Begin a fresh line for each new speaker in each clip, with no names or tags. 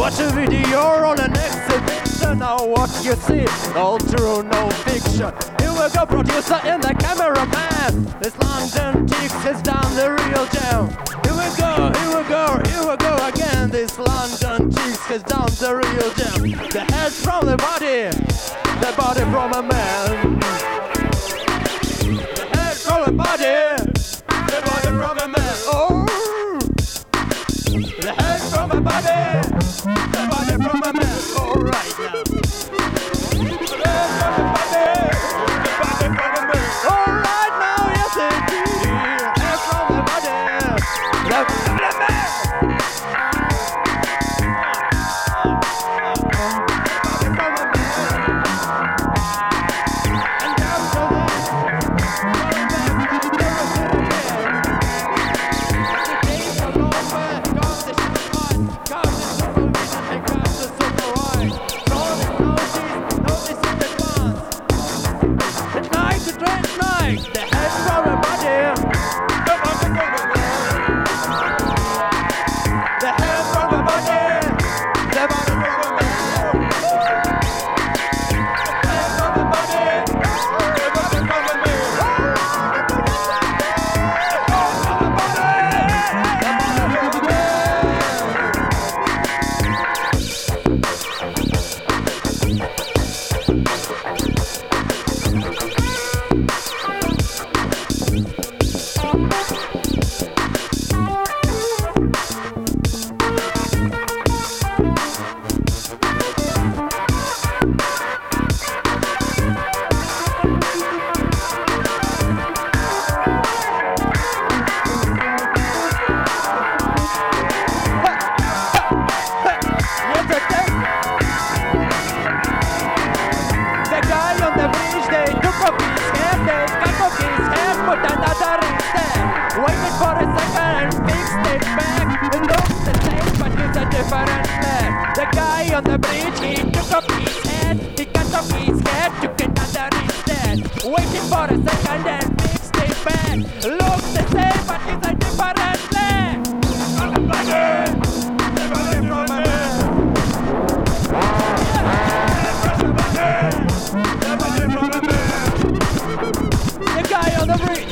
Watch a video on an exhibition. Now what you see, all true, no fiction. Here we go, producer and the cameraman. This London Tics has done the real jam. Here we go, here we go, here we go again. This London Tics has done the real jam. The head from the body from a man. The head from the body from a man. Oh, the head from a body from a man. All right now. The head from the body from a man. All right now, yes indeed. Head from the body from a man. Waited for a second and fixed it back. It looks the same but it's a different man. The guy on the bridge, he took off his head. He cut off his head, took another instead. Waited for a second and fixed it back. Looks the same but it's a different man. The guy on the bridge.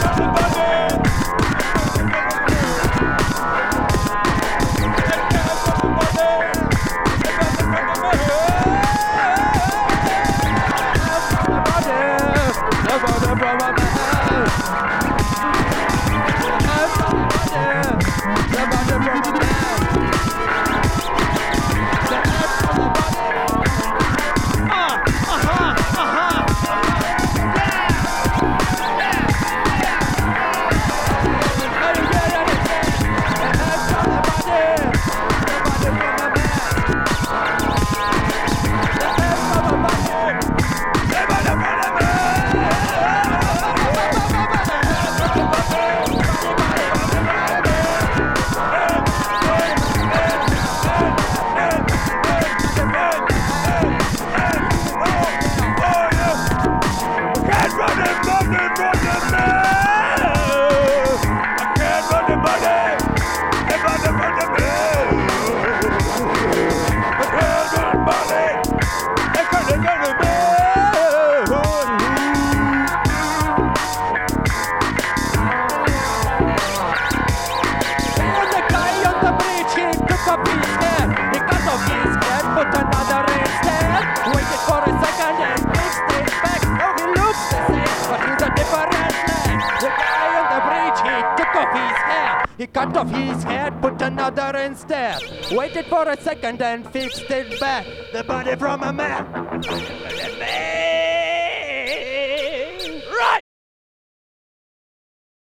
He cut off his head, put another instead. Waited for a second and fixed it back. The body from a man.